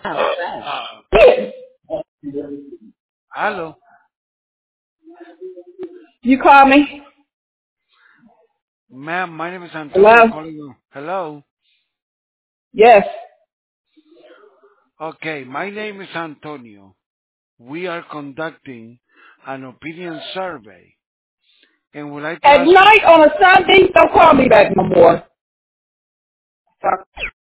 Yes. Hello. You call me? Ma'am, my name is Antonio. Hello? I'm calling you. Hello. Yes. Okay, my name is Antonio. We are conducting an opinion survey and would like to At ask you. night on a Sunday, don't call me back no more.